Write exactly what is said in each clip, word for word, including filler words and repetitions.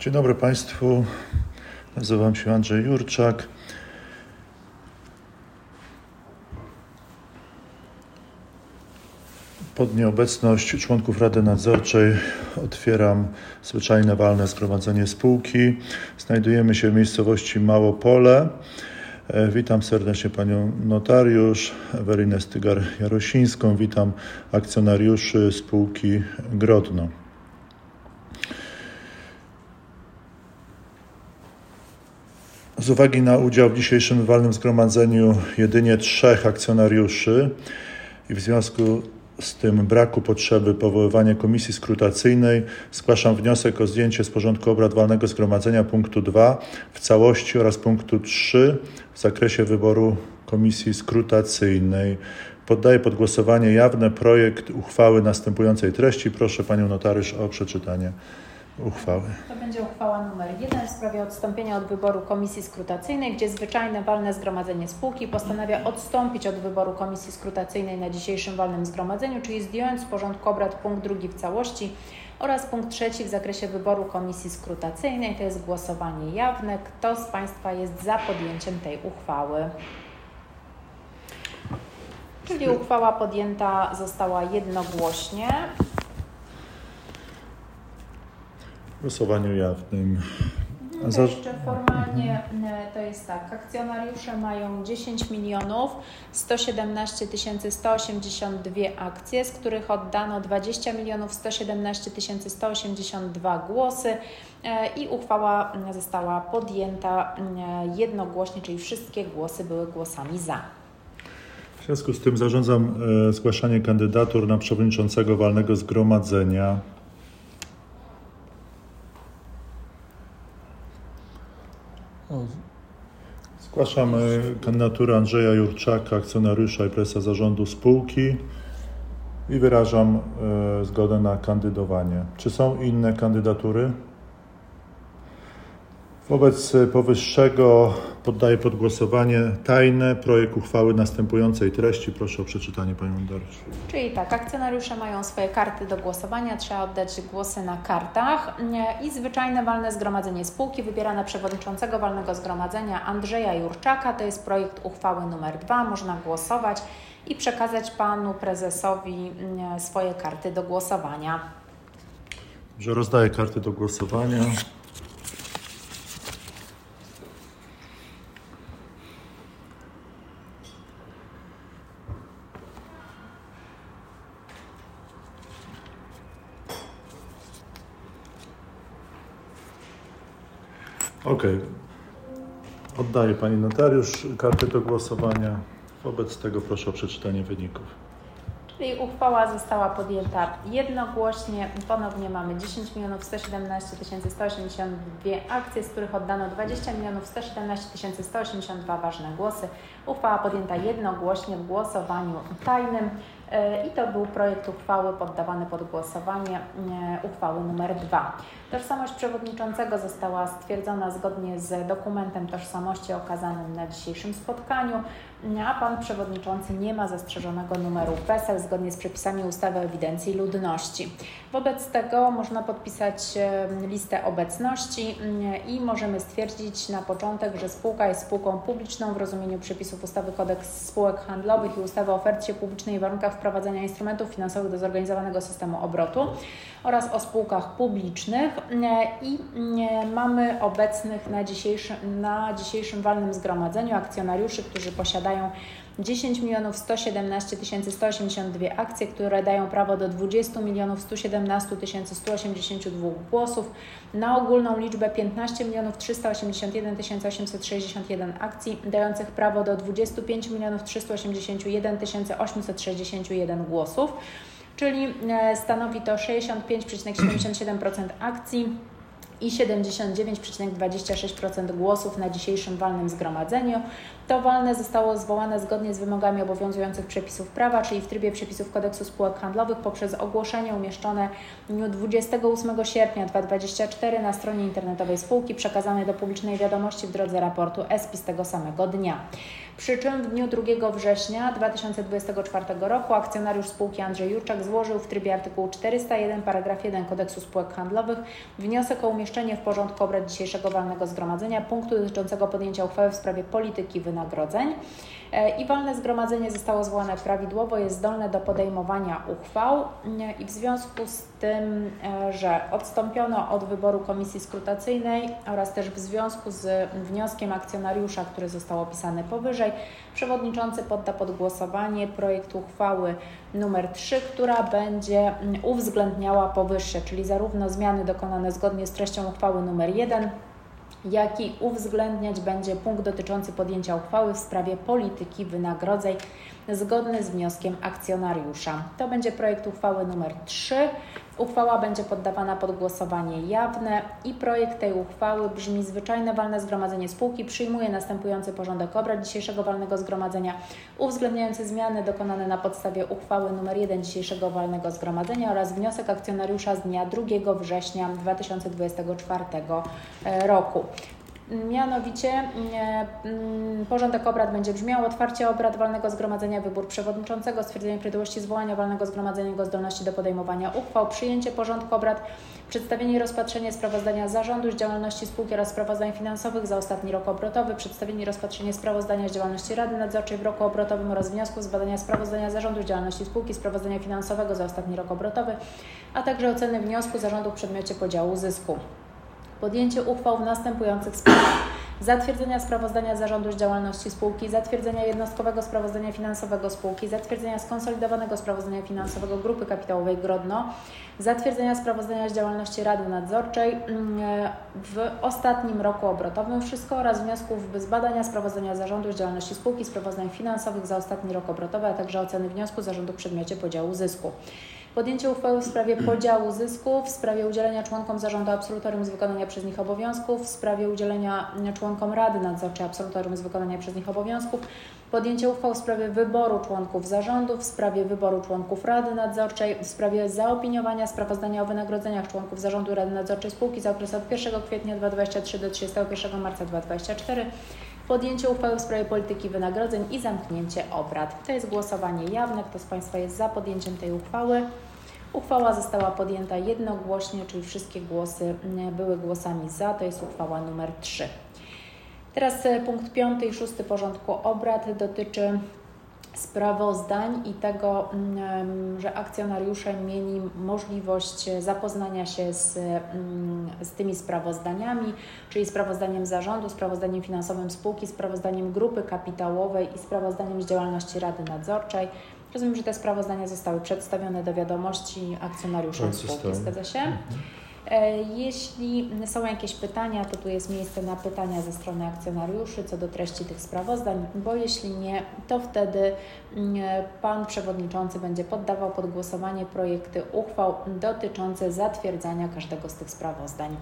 Dzień dobry Państwu, nazywam się Andrzej Jurczak. Pod nieobecność członków Rady Nadzorczej otwieram zwyczajne walne zgromadzenie spółki. Znajdujemy się w miejscowości Małopole. Witam serdecznie Panią notariusz Ewelинę Stygar-Jarosińską. Witam akcjonariuszy spółki Grodno. Z uwagi na udział w dzisiejszym walnym zgromadzeniu jedynie trzech akcjonariuszy i w związku z tym braku potrzeby powoływania komisji skrutacyjnej zgłaszam wniosek o zdjęcie z porządku obrad walnego zgromadzenia punktu dwa w całości oraz punktu trzy w zakresie wyboru komisji skrutacyjnej. Poddaję pod głosowanie jawne projekt uchwały następującej treści. Proszę Panią notariusz o przeczytanie uchwały. To będzie uchwała numer jeden w sprawie odstąpienia od wyboru komisji skrutacyjnej, gdzie zwyczajne walne zgromadzenie spółki postanawia odstąpić od wyboru komisji skrutacyjnej na dzisiejszym walnym zgromadzeniu, czyli zdjąć z porządku obrad punkt drugi w całości oraz punkt trzeci w zakresie wyboru komisji skrutacyjnej. To jest głosowanie jawne. Kto z Państwa jest za podjęciem tej uchwały? Czyli uchwała podjęta została jednogłośnie. W głosowaniu jawnym. No to jeszcze formalnie to jest tak, akcjonariusze mają dziesięć milionów sto siedemnaście tysięcy sto osiemdziesiąt dwie akcje, z których oddano dwadzieścia milionów sto siedemnaście tysięcy sto osiemdziesiąt dwa głosy i uchwała została podjęta jednogłośnie, czyli wszystkie głosy były głosami za. W związku z tym zarządzam zgłaszanie kandydatur na przewodniczącego walnego zgromadzenia. Zgłaszam kandydaturę Andrzeja Jurczaka, akcjonariusza i prezesa zarządu spółki i wyrażam e, zgodę na kandydowanie. Czy są inne kandydatury? Wobec powyższego poddaję pod głosowanie tajne projekt uchwały następującej treści. Proszę o przeczytanie, Panią notariusz. Czyli tak, akcjonariusze mają swoje karty do głosowania, trzeba oddać głosy na kartach i zwyczajne walne zgromadzenie spółki wybiera na przewodniczącego walnego zgromadzenia Andrzeja Jurczaka. To jest projekt uchwały numer dwa. Można głosować i przekazać Panu prezesowi swoje karty do głosowania. Że rozdaję karty do głosowania. Ok. Oddaję Pani notariusz karty do głosowania. Wobec tego proszę o przeczytanie wyników. Czyli uchwała została podjęta jednogłośnie. Ponownie mamy dziesięć milionów sto siedemnaście tysięcy sto osiemdziesiąt dwie akcje, z których oddano dwadzieścia milionów sto siedemnaście tysięcy sto osiemdziesiąt dwa ważne głosy. Uchwała podjęta jednogłośnie w głosowaniu tajnym. I to był projekt uchwały poddawany pod głosowanie uchwały numer dwa. Tożsamość przewodniczącego została stwierdzona zgodnie z dokumentem tożsamości okazanym na dzisiejszym spotkaniu, a Pan Przewodniczący nie ma zastrzeżonego numeru PESEL zgodnie z przepisami ustawy o ewidencji ludności. Wobec tego można podpisać listę obecności i możemy stwierdzić na początek, że spółka jest spółką publiczną w rozumieniu przepisów ustawy Kodeks spółek handlowych i ustawy o ofercie publicznej i warunkach wprowadzania instrumentów finansowych do zorganizowanego systemu obrotu oraz o spółkach publicznych i mamy obecnych na dzisiejszym, na dzisiejszym walnym zgromadzeniu akcjonariuszy, którzy posiadają dziesięć milionów sto siedemnaście tysięcy sto osiemdziesiąt dwie akcje, które dają prawo do dwadzieścia milionów sto siedemnaście tysięcy sto osiemdziesiąt dwa głosów na ogólną liczbę piętnaście milionów trzysta osiemdziesiąt jeden tysięcy osiemset sześćdziesiąt jeden akcji, dających prawo do dwadzieścia pięć milionów trzysta osiemdziesiąt jeden tysięcy osiemset sześćdziesiąt jeden głosów, czyli stanowi to sześćdziesiąt pięć przecinek siedemdziesiąt siedem procent akcji i siedemdziesiąt dziewięć przecinek dwadzieścia sześć procent głosów na dzisiejszym walnym zgromadzeniu. To walne zostało zwołane zgodnie z wymogami obowiązujących przepisów prawa, czyli w trybie przepisów Kodeksu spółek handlowych poprzez ogłoszenie umieszczone w dniu dwudziestego ósmego sierpnia dwa tysiące dwudziestego czwartego na stronie internetowej spółki, przekazane do publicznej wiadomości w drodze raportu E S P I z tego samego dnia. Przy czym w dniu drugiego września dwa tysiące dwudziestego czwartego roku akcjonariusz spółki Andrzej Jurczak złożył w trybie artykułu czterysta jeden paragraf jeden Kodeksu spółek handlowych wniosek o umieszczenie umieszczenie w porządku obrad dzisiejszego walnego zgromadzenia punktu dotyczącego podjęcia uchwały w sprawie polityki wynagrodzeń. I walne zgromadzenie zostało zwołane prawidłowo, jest zdolne do podejmowania uchwał i w związku z tym, że odstąpiono od wyboru komisji skrutacyjnej oraz też w związku z wnioskiem akcjonariusza, który został opisany powyżej, przewodniczący podda pod głosowanie projekt uchwały numer trzy, która będzie uwzględniała powyższe, czyli zarówno zmiany dokonane zgodnie z treścią uchwały numer jeden, jak i uwzględniać będzie punkt dotyczący podjęcia uchwały w sprawie polityki wynagrodzeń zgodny z wnioskiem akcjonariusza. To będzie projekt uchwały numer trzy. Uchwała będzie poddawana pod głosowanie jawne i projekt tej uchwały brzmi: zwyczajne walne zgromadzenie spółki przyjmuje następujący porządek obrad dzisiejszego walnego zgromadzenia, uwzględniający zmiany dokonane na podstawie uchwały nr jeden dzisiejszego walnego zgromadzenia oraz wniosek akcjonariusza z dnia drugiego września dwa tysiące dwudziestego czwartego roku. Mianowicie e, porządek obrad będzie brzmiał: otwarcie obrad walnego zgromadzenia, wybór przewodniczącego, stwierdzenie prawidłowości zwołania walnego zgromadzenia, jego zdolności do podejmowania uchwał, przyjęcie porządku obrad, przedstawienie i rozpatrzenie sprawozdania zarządu z działalności spółki oraz sprawozdań finansowych za ostatni rok obrotowy, przedstawienie i rozpatrzenie sprawozdania z działalności Rady Nadzorczej w roku obrotowym oraz wniosków z badania sprawozdania zarządu z działalności spółki, sprawozdania finansowego za ostatni rok obrotowy, a także oceny wniosku zarządu w przedmiocie podziału zysku. Podjęcie uchwał w następujących sprawach: zatwierdzenia sprawozdania zarządu z działalności spółki, zatwierdzenia jednostkowego sprawozdania finansowego spółki, zatwierdzenia skonsolidowanego sprawozdania finansowego Grupy Kapitałowej Grodno, zatwierdzenia sprawozdania z działalności Rady Nadzorczej w ostatnim roku obrotowym, wszystko oraz wniosków z badania sprawozdania zarządu z działalności spółki, sprawozdań finansowych za ostatni rok obrotowy, a także oceny wniosku zarządu w przedmiocie podziału zysku. Podjęcie uchwały w sprawie podziału zysku, w sprawie udzielenia członkom zarządu absolutorium z wykonania przez nich obowiązków, w sprawie udzielenia członkom Rady Nadzorczej absolutorium z wykonania przez nich obowiązków, podjęcie uchwał w sprawie wyboru członków zarządu, w sprawie wyboru członków Rady Nadzorczej, w sprawie zaopiniowania sprawozdania o wynagrodzeniach członków zarządu Rady Nadzorczej spółki za okres od pierwszego kwietnia dwa tysiące dwudziestego trzeciego do trzydziestego pierwszego marca dwa tysiące dwudziestego czwartego, podjęcie uchwały w sprawie polityki wynagrodzeń i zamknięcie obrad. To jest głosowanie jawne. Kto z Państwa jest za podjęciem tej uchwały? Uchwała została podjęta jednogłośnie, czyli wszystkie głosy były głosami za. To jest uchwała numer trzy. Teraz punkt piąty i szósty porządku obrad dotyczy sprawozdań i tego, że akcjonariusze mieli możliwość zapoznania się z, z tymi sprawozdaniami, czyli sprawozdaniem zarządu, sprawozdaniem finansowym spółki, sprawozdaniem grupy kapitałowej i sprawozdaniem z działalności Rady Nadzorczej. Rozumiem, że te sprawozdania zostały przedstawione do wiadomości akcjonariuszom spółki. Zgadza się? Mhm. Jeśli są jakieś pytania, to tu jest miejsce na pytania ze strony akcjonariuszy co do treści tych sprawozdań, bo jeśli nie, to wtedy Pan Przewodniczący będzie poddawał pod głosowanie projekty uchwał dotyczące zatwierdzania każdego z tych sprawozdań.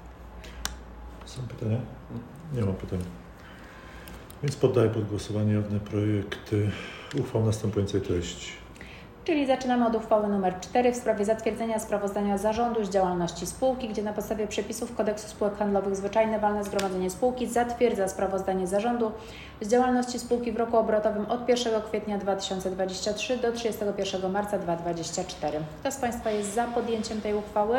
Są pytania? Nie ma pytań. Więc poddaję pod głosowanie jawne projekty uchwał następującej treści. Czyli zaczynamy od uchwały numer cztery w sprawie zatwierdzenia sprawozdania zarządu z działalności spółki, gdzie na podstawie przepisów Kodeksu Spółek Handlowych zwyczajne walne zgromadzenie spółki zatwierdza sprawozdanie zarządu z działalności spółki w roku obrotowym od pierwszego kwietnia dwa tysiące dwudziestego trzeciego do trzydziestego pierwszego marca dwa tysiące dwudziestego czwartego. Kto z Państwa jest za podjęciem tej uchwały?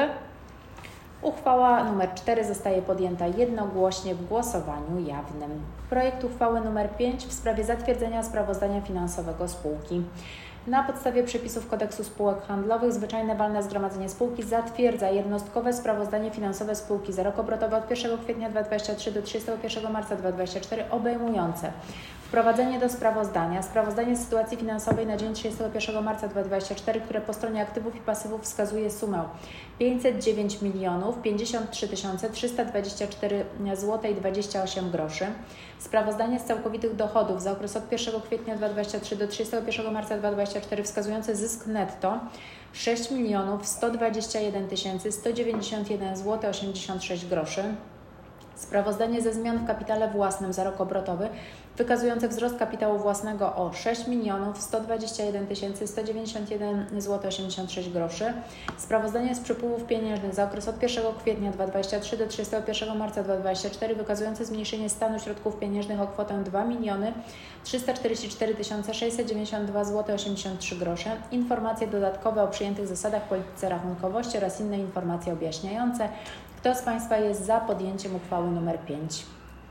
Uchwała numer cztery zostaje podjęta jednogłośnie w głosowaniu jawnym. Projekt uchwały numer pięć w sprawie zatwierdzenia sprawozdania finansowego spółki. Na podstawie przepisów Kodeksu Spółek Handlowych zwyczajne walne zgromadzenie spółki zatwierdza jednostkowe sprawozdanie finansowe spółki za rok obrotowy od pierwszego kwietnia dwa tysiące dwudziestego trzeciego do trzydziestego pierwszego marca dwa tysiące dwudziestego czwartego obejmujące wprowadzenie do sprawozdania sprawozdanie z sytuacji finansowej na dzień trzydziestego pierwszego marca dwa tysiące dwudziestego czwartego, które po stronie aktywów i pasywów wskazuje sumę pięćset dziewięć milionów pięćdziesiąt trzy tysiące trzysta dwadzieścia cztery złotych dwadzieścia osiem groszy. Sprawozdanie z całkowitych dochodów za okres od pierwszego kwietnia dwa tysiące dwudziestego trzeciego do trzydziestego pierwszego marca dwa tysiące dwudziestego czwartego wskazujące zysk netto sześć milionów sto dwadzieścia jeden tysięcy sto dziewięćdziesiąt jeden złotych osiemdziesiąt sześć groszy. Sprawozdanie ze zmian w kapitale własnym za rok obrotowy wykazujące wzrost kapitału własnego o sześć milionów sto dwadzieścia jeden tysięcy sto dziewięćdziesiąt jeden złotych osiemdziesiąt sześć groszy. Sprawozdanie z przepływów pieniężnych za okres od pierwszego kwietnia dwa tysiące dwudziestego trzeciego do trzydziestego pierwszego marca dwa tysiące dwudziestego czwartego wykazujące zmniejszenie stanu środków pieniężnych o kwotę dwa miliony trzysta czterdzieści cztery tysiące sześćset dziewięćdziesiąt dwa złotych osiemdziesiąt trzy grosze. Informacje dodatkowe o przyjętych zasadach polityce rachunkowości oraz inne informacje objaśniające. Kto z Państwa jest za podjęciem uchwały nr pięć?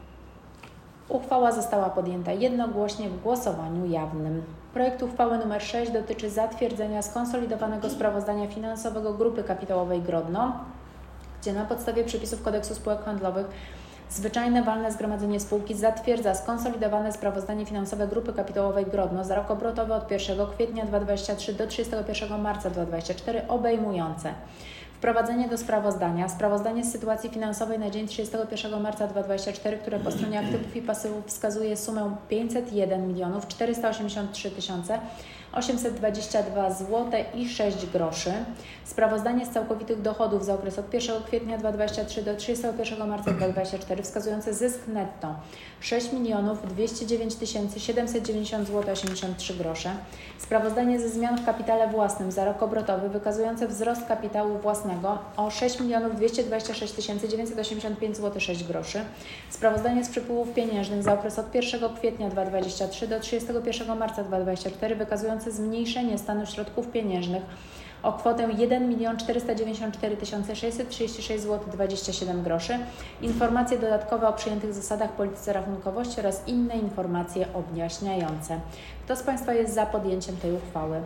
Uchwała została podjęta jednogłośnie w głosowaniu jawnym. Projekt uchwały nr sześć dotyczy zatwierdzenia skonsolidowanego sprawozdania finansowego Grupy Kapitałowej Grodno, gdzie na podstawie przepisów Kodeksu Spółek Handlowych zwyczajne walne zgromadzenie spółki zatwierdza skonsolidowane sprawozdanie finansowe Grupy Kapitałowej Grodno za rok obrotowy od pierwszego kwietnia dwa tysiące dwudziestego trzeciego do trzydziestego pierwszego marca dwa tysiące dwudziestego czwartego obejmujące wprowadzenie do sprawozdania, sprawozdanie z sytuacji finansowej na dzień trzydziestego pierwszego marca dwa tysiące dwudziestego czwartego, które po stronie aktywów i pasywów wskazuje sumę pięćset jeden milionów czterysta osiemdziesiąt trzy tysiące osiemset dwadzieścia dwa złote i sześć groszy. Sprawozdanie z całkowitych dochodów za okres od pierwszego kwietnia dwa tysiące dwudziestego trzeciego do trzydziestego pierwszego marca dwa tysiące dwudziestego czwartego wskazujące zysk netto sześć milionów dwieście dziewięć tysięcy siedemset dziewięćdziesiąt złotych osiemdziesiąt trzy grosze. Sprawozdanie ze zmian w kapitale własnym za rok obrotowy wykazujące wzrost kapitału własnego o sześć milionów dwieście dwadzieścia sześć tysięcy dziewięćset osiemdziesiąt pięć złotych sześć groszy. Sprawozdanie z przepływów pieniężnych za okres od pierwszego kwietnia dwa tysiące dwudziestego trzeciego do trzydziestego pierwszego marca dwa tysiące dwudziestego czwartego wykazujące zmniejszenie stanu środków pieniężnych o kwotę jeden milion czterysta dziewięćdziesiąt cztery tysiące sześćset trzydzieści sześć złotych dwadzieścia siedem groszy, informacje dodatkowe o przyjętych zasadach polityce rachunkowości oraz inne informacje objaśniające. Kto z Państwa jest za podjęciem tej uchwały?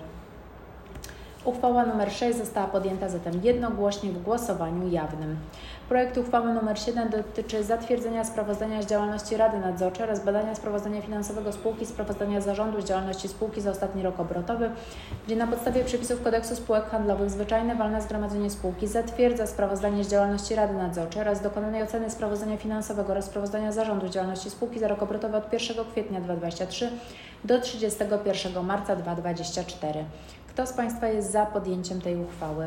Uchwała nr sześć została podjęta zatem jednogłośnie w głosowaniu jawnym. Projekt uchwały nr siedem dotyczy zatwierdzenia sprawozdania z działalności Rady Nadzorczej oraz badania sprawozdania finansowego spółki, sprawozdania zarządu z działalności spółki za ostatni rok obrotowy, gdzie na podstawie przepisów Kodeksu Spółek Handlowych zwyczajne walne zgromadzenie spółki zatwierdza sprawozdanie z działalności Rady Nadzorczej oraz dokonanej oceny sprawozdania finansowego oraz sprawozdania zarządu z działalności spółki za rok obrotowy od pierwszego kwietnia dwa tysiące dwudziestego trzeciego do trzydziestego pierwszego marca dwa tysiące dwudziestego czwartego. Kto z Państwa jest za podjęciem tej uchwały?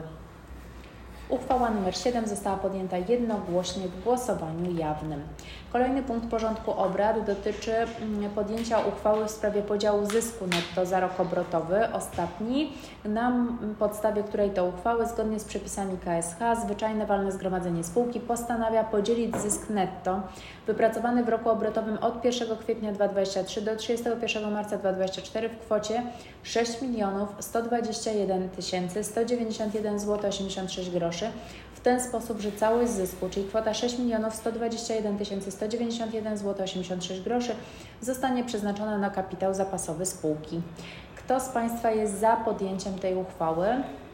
Uchwała nr siedem została podjęta jednogłośnie w głosowaniu jawnym. Kolejny punkt porządku obrad dotyczy podjęcia uchwały w sprawie podziału zysku netto za rok obrotowy, ostatni, na podstawie której to uchwały zgodnie z przepisami K S H zwyczajne walne zgromadzenie spółki postanawia podzielić zysk netto wypracowany w roku obrotowym od pierwszego kwietnia dwa tysiące dwudziestego trzeciego do trzydziestego pierwszego marca dwa tysiące dwudziestego czwartego w kwocie sześć milionów sto dwadzieścia jeden tysięcy sto dziewięćdziesiąt jeden złotych osiemdziesiąt sześć groszy w ten sposób, że całość zysku, czyli kwota sześć milionów sto dwadzieścia jeden tysięcy sto dziewięćdziesiąt jeden złotych osiemdziesiąt sześć groszy zostanie przeznaczona na kapitał zapasowy spółki. Kto z Państwa jest za podjęciem tej uchwały?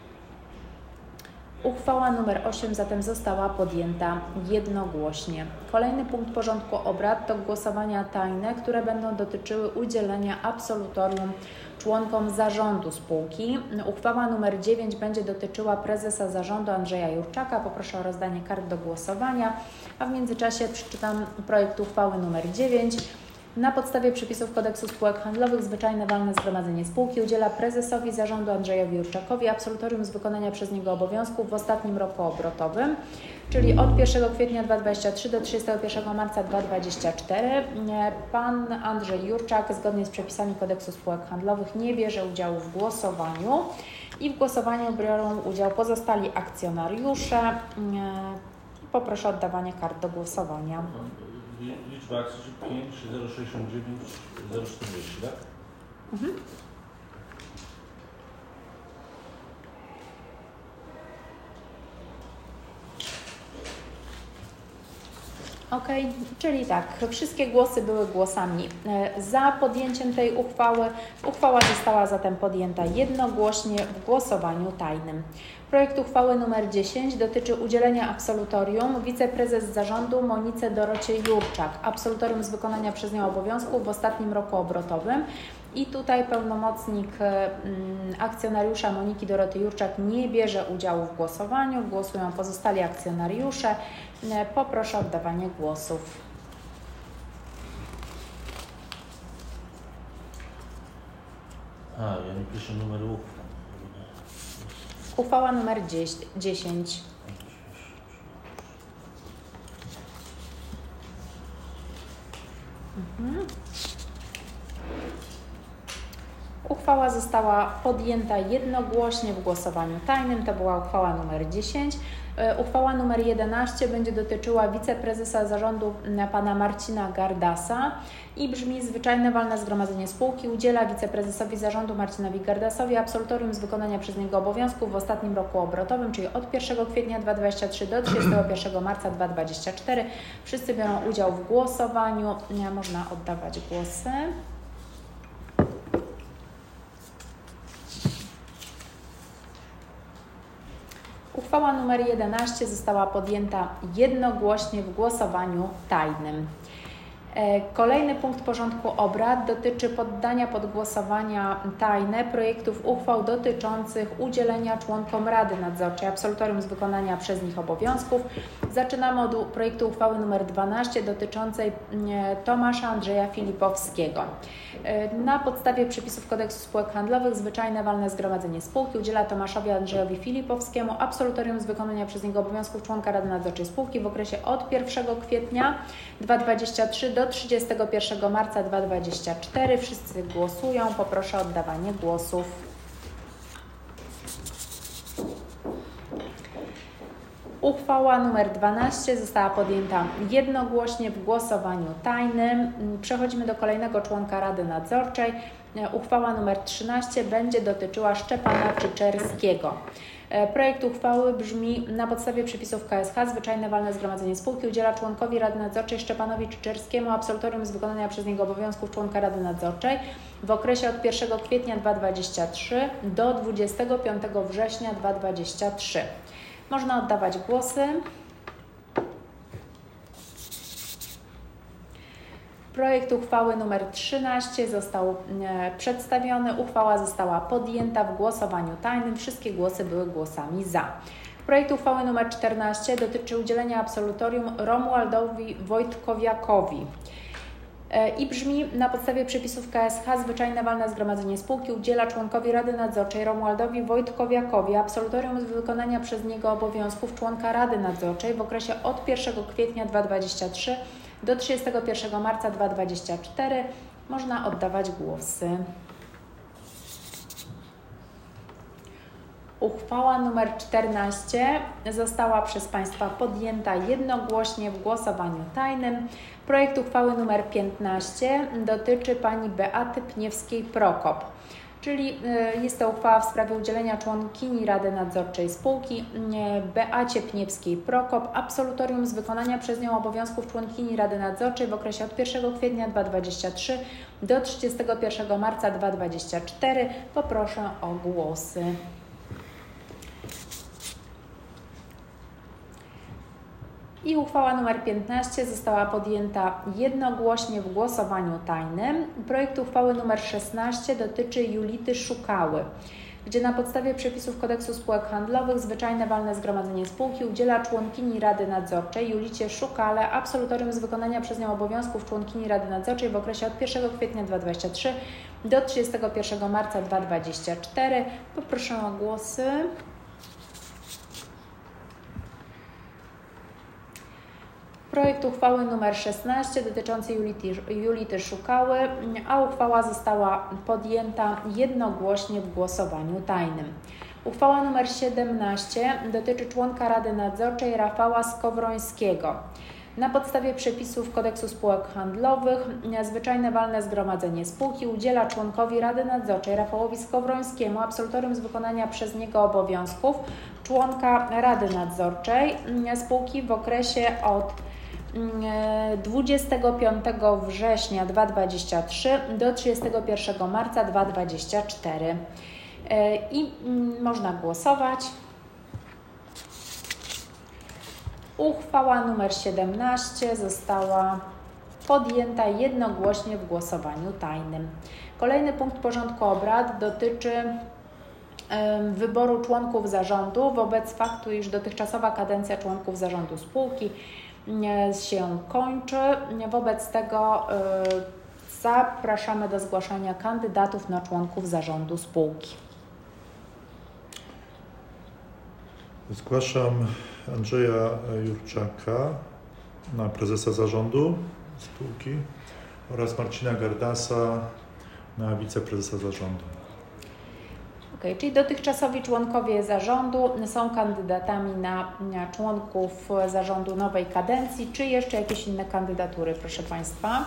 Uchwała nr osiem zatem została podjęta jednogłośnie. Kolejny punkt porządku obrad to głosowania tajne, które będą dotyczyły udzielenia absolutorium członkom zarządu spółki. Uchwała nr dziewięć będzie dotyczyła prezesa zarządu Andrzeja Jurczaka. Poproszę o rozdanie kart do głosowania, a w międzyczasie przeczytam projekt uchwały nr dziewięć. Na podstawie przepisów Kodeksu Spółek Handlowych zwyczajne walne zgromadzenie spółki udziela prezesowi zarządu Andrzejowi Jurczakowi absolutorium z wykonania przez niego obowiązków w ostatnim roku obrotowym, czyli od pierwszego kwietnia dwa tysiące dwudziestego trzeciego do trzydziestego pierwszego marca dwa tysiące dwudziestego czwartego. Pan Andrzej Jurczak zgodnie z przepisami Kodeksu Spółek Handlowych nie bierze udziału w głosowaniu i w głosowaniu biorą udział pozostali akcjonariusze. Poproszę o oddawanie kart do głosowania. Liczba akcji pięć zero sześćdziesiąt dziewięć zero czterdzieści, tak? Mhm. Ok, czyli tak, wszystkie głosy były głosami za podjęciem tej uchwały. Uchwała została zatem podjęta jednogłośnie w głosowaniu tajnym. Projekt uchwały nr dziesięć dotyczy udzielenia absolutorium wiceprezes zarządu Monice Dorocie Jurczak. Absolutorium z wykonania przez nią obowiązków w ostatnim roku obrotowym. I tutaj pełnomocnik akcjonariusza Moniki Doroty Jurczak nie bierze udziału w głosowaniu. Głosują pozostali akcjonariusze. Poproszę o oddawanie głosów. A, ja nie piszę numeru uchwał. Uchwała nr dziesięć. Mhm. Uchwała została podjęta jednogłośnie w głosowaniu tajnym. To była uchwała nr dziesięć. Uchwała nr jedenaście będzie dotyczyła wiceprezesa zarządu pana Marcina Gardasa i brzmi: zwyczajne walne zgromadzenie spółki udziela wiceprezesowi zarządu Marcinowi Gardasowi absolutorium z wykonania przez niego obowiązków w ostatnim roku obrotowym, czyli od pierwszego kwietnia dwa tysiące dwudziestego trzeciego do trzydziestego pierwszego marca dwa tysiące dwudziestego czwartego. Wszyscy biorą udział w głosowaniu. Można oddawać głosy. Uchwała nr jedenaście została podjęta jednogłośnie w głosowaniu tajnym. Kolejny punkt porządku obrad dotyczy poddania pod głosowania tajne projektów uchwał dotyczących udzielenia członkom Rady Nadzorczej absolutorium z wykonania przez nich obowiązków. Zaczynamy od projektu uchwały nr dwanaście dotyczącej Tomasza Andrzeja Filipowskiego. Na podstawie przepisów Kodeksu Spółek Handlowych zwyczajne walne zgromadzenie spółki udziela Tomaszowi Andrzejowi Filipowskiemu absolutorium z wykonania przez niego obowiązków członka Rady Nadzorczej spółki w okresie od pierwszego kwietnia dwa tysiące dwudziestego trzeciego do trzydziestego pierwszego marca dwa tysiące dwudziestego czwartego. Wszyscy głosują. Poproszę o oddawanie głosów. Uchwała nr dwanaście została podjęta jednogłośnie w głosowaniu tajnym. Przechodzimy do kolejnego członka Rady Nadzorczej. Uchwała nr trzynaście będzie dotyczyła Szczepana Czyczerskiego. Projekt uchwały brzmi: na podstawie przepisów K S H zwyczajne walne zgromadzenie spółki udziela członkowi Rady Nadzorczej Szczepanowi Czyczerskiemu absolutorium z wykonania przez niego obowiązków członka Rady Nadzorczej w okresie od pierwszego kwietnia dwa tysiące dwudziestego trzeciego do dwudziestego piątego września dwa tysiące dwudziestego trzeciego. Można oddawać głosy. Projekt uchwały nr trzynaście został e, przedstawiony. Uchwała została podjęta w głosowaniu tajnym. Wszystkie głosy były głosami za. Projekt uchwały nr czternaście dotyczy udzielenia absolutorium Romualdowi Wojtkowiakowi i brzmi: na podstawie przepisów K S H zwyczajne walne zgromadzenie spółki udziela członkowi Rady Nadzorczej Romualdowi Wojtkowiakowi absolutorium z wykonania przez niego obowiązków członka Rady Nadzorczej w okresie od pierwszego kwietnia dwa tysiące dwudziestego trzeciego do trzydziestego pierwszego marca dwa tysiące dwudziestego czwartego. Można oddawać głosy. Uchwała nr czternaście została przez Państwa podjęta jednogłośnie w głosowaniu tajnym. Projekt uchwały nr piętnaście dotyczy pani Beaty Pniewskiej-Prokop, czyli jest to uchwała w sprawie udzielenia członkini Rady Nadzorczej spółki Beacie Pniewskiej-Prokop absolutorium z wykonania przez nią obowiązków członkini Rady Nadzorczej w okresie od pierwszego kwietnia dwa tysiące dwudziestego trzeciego do trzydziestego pierwszego marca dwa tysiące dwudziestego czwartego. Poproszę o głosy. I uchwała nr piętnaście została podjęta jednogłośnie w głosowaniu tajnym. Projekt uchwały nr szesnaście dotyczy Julity Szukały, gdzie na podstawie przepisów Kodeksu Spółek Handlowych zwyczajne walne zgromadzenie spółki udziela członkini Rady Nadzorczej Julicie Szukale absolutorium z wykonania przez nią obowiązków członkini Rady Nadzorczej w okresie od pierwszego kwietnia dwa tysiące dwudziestego trzeciego do trzydziestego pierwszego marca dwa tysiące dwudziestego czwartego. Poproszę o głosy. Projekt uchwały nr szesnaście dotyczący Julity, Julity Szukały, a uchwała została podjęta jednogłośnie w głosowaniu tajnym. Uchwała nr siedemnaście dotyczy członka Rady Nadzorczej Rafała Skowrońskiego. Na podstawie przepisów Kodeksu Spółek Handlowych zwyczajne walne zgromadzenie spółki udziela członkowi Rady Nadzorczej Rafałowi Skowrońskiemu absolutorium z wykonania przez niego obowiązków członka Rady Nadzorczej spółki w okresie od dwudziestego piątego września dwa tysiące dwudziestego trzeciego do trzydziestego pierwszego marca dwa tysiące dwudziestego czwartego. I można głosować. Uchwała nr siedemnaście została podjęta jednogłośnie w głosowaniu tajnym. Kolejny punkt porządku obrad dotyczy wyboru członków zarządu wobec faktu, iż dotychczasowa kadencja członków zarządu spółki się kończy. Wobec tego zapraszamy do zgłaszania kandydatów na członków zarządu spółki. Zgłaszam Andrzeja Jurczaka na prezesa zarządu spółki oraz Marcina Gardasa na wiceprezesa zarządu. Okay, czyli dotychczasowi członkowie zarządu są kandydatami na, na członków zarządu nowej kadencji. Czy jeszcze jakieś inne kandydatury, proszę Państwa?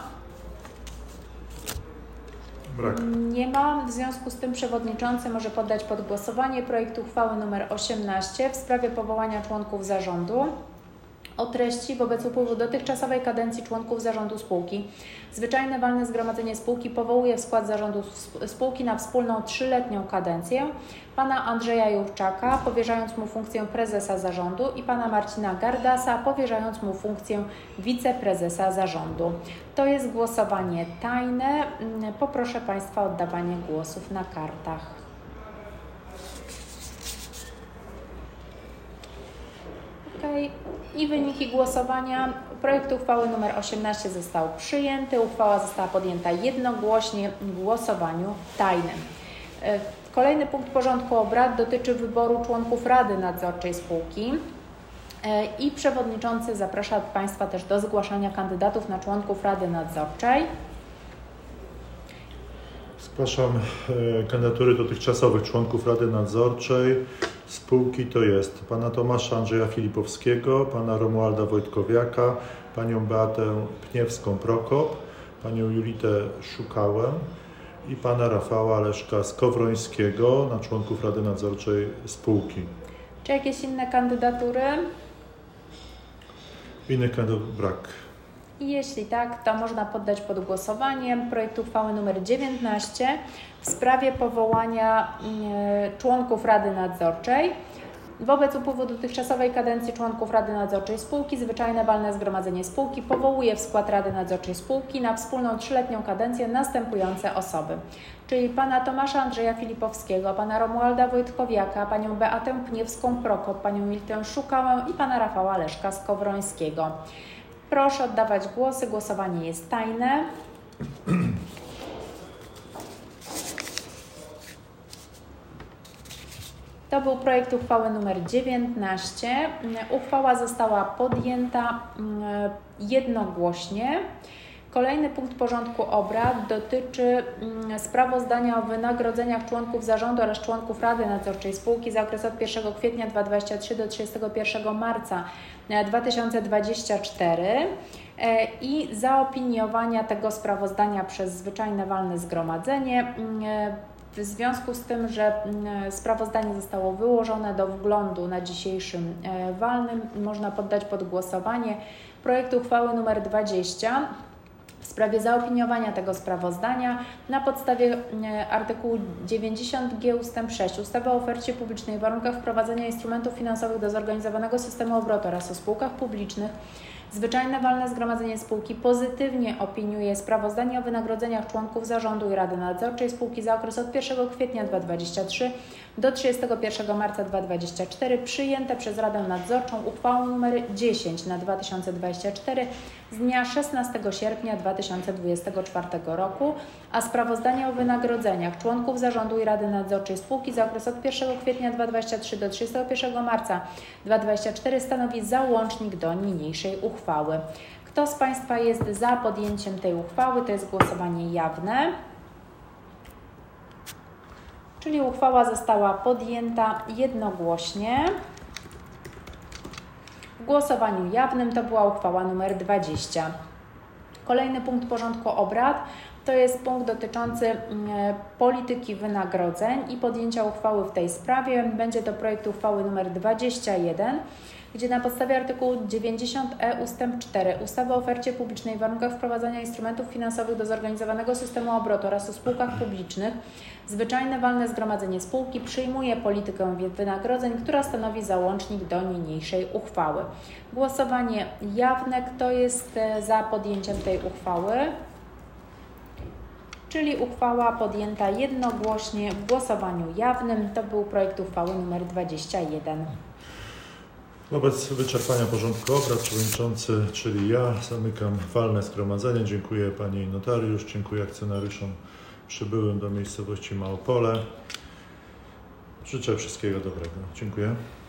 Brak. Nie ma. W związku z tym przewodniczący może poddać pod głosowanie projekt uchwały nr osiemnaście w sprawie powołania członków zarządu o treści: wobec upływu dotychczasowej kadencji członków zarządu spółki zwyczajne walne zgromadzenie spółki powołuje w skład zarządu spółki na wspólną trzyletnią kadencję pana Andrzeja Jurczaka, powierzając mu funkcję prezesa zarządu, i pana Marcina Gardasa, powierzając mu funkcję wiceprezesa zarządu. To jest głosowanie tajne. Poproszę Państwa o oddawanie głosów na kartach. Okay. I wyniki głosowania. Projekt uchwały nr osiemnaście został przyjęty. Uchwała została podjęta jednogłośnie w głosowaniu tajnym. Kolejny punkt porządku obrad dotyczy wyboru członków Rady Nadzorczej spółki. I przewodniczący zaprasza Państwa też do zgłaszania kandydatów na członków Rady Nadzorczej. Zgłaszam kandydatury dotychczasowych członków Rady Nadzorczej spółki. To jest pana Tomasza Andrzeja Filipowskiego, pana Romualda Wojtkowiaka, panią Beatę Pniewską-Prokop, panią Julitę Szukałę i pana Rafała Leszka Skowrońskiego na członków Rady Nadzorczej spółki. Czy jakieś inne kandydatury? Innych kandydatów brak. I jeśli tak, to można poddać pod głosowanie projekt uchwały nr dziewiętnaście w sprawie powołania y, członków Rady Nadzorczej. Wobec upływu dotychczasowej kadencji członków Rady Nadzorczej spółki zwyczajne walne zgromadzenie spółki powołuje w skład Rady Nadzorczej spółki na wspólną trzyletnią kadencję następujące osoby, czyli pana Tomasza Andrzeja Filipowskiego, pana Romualda Wojtkowiaka, panią Beatę Pniewską-Prokop, panią Julitę Szukałę i pana Rafała Leszka Skowrońskiego. Proszę oddawać głosy. Głosowanie jest tajne. To był projekt uchwały nr dziewiętnaście. Uchwała została podjęta jednogłośnie. Kolejny punkt porządku obrad dotyczy sprawozdania o wynagrodzeniach członków zarządu oraz członków Rady Nadzorczej spółki za okres od pierwszego kwietnia dwa tysiące dwudziestego trzeciego do trzydziestego pierwszego marca dwa tysiące dwudziestego czwartego i zaopiniowania tego sprawozdania przez zwyczajne walne zgromadzenie. W związku z tym, że sprawozdanie zostało wyłożone do wglądu na dzisiejszym walnym, można poddać pod głosowanie projekt uchwały nr dwadzieścia w sprawie zaopiniowania tego sprawozdania na podstawie artykułu dziewięćdziesiąt g ustęp sześć ustawy o ofercie publicznej, warunkach wprowadzenia instrumentów finansowych do zorganizowanego systemu obrotu oraz o spółkach publicznych. Zwyczajne walne zgromadzenie spółki pozytywnie opiniuje sprawozdanie o wynagrodzeniach członków zarządu i Rady Nadzorczej spółki za okres od pierwszego kwietnia dwa tysiące dwudziestego trzeciego do trzydziestego pierwszego marca dwa tysiące dwudziestego czwartego przyjęte przez Radę Nadzorczą uchwałą nr dziesięć na dwa tysiące dwudziesty czwarty z dnia szesnastego sierpnia dwa tysiące dwudziestego czwartego roku, a sprawozdanie o wynagrodzeniach członków zarządu i Rady Nadzorczej spółki za okres od pierwszego kwietnia dwa tysiące dwudziestego trzeciego do trzydziestego pierwszego marca dwa tysiące dwudziestego czwartego stanowi załącznik do niniejszej uchwały. Kto z Państwa jest za podjęciem tej uchwały? To jest głosowanie jawne. Czyli uchwała została podjęta jednogłośnie. W głosowaniu jawnym to była uchwała nr dwadzieścia. Kolejny punkt porządku obrad to jest punkt dotyczący polityki wynagrodzeń i podjęcia uchwały w tej sprawie. Będzie to projekt uchwały nr dwadzieścia jeden, gdzie na podstawie artykułu dziewięćdziesiąt e ustęp cztery ustawy o ofercie publicznej i warunkach wprowadzania instrumentów finansowych do zorganizowanego systemu obrotu oraz o spółkach publicznych zwyczajne walne zgromadzenie spółki przyjmuje politykę wynagrodzeń, która stanowi załącznik do niniejszej uchwały. Głosowanie jawne. Kto jest za podjęciem tej uchwały? Czyli uchwała podjęta jednogłośnie w głosowaniu jawnym. To był projekt uchwały nr dwadzieścia jeden. Wobec wyczerpania porządku obrad przewodniczący, czyli ja, zamykam walne zgromadzenie. Dziękuję pani notariusz, dziękuję akcjonariuszom przybyłym do miejscowości Małopole. Życzę wszystkiego dobrego. Dziękuję.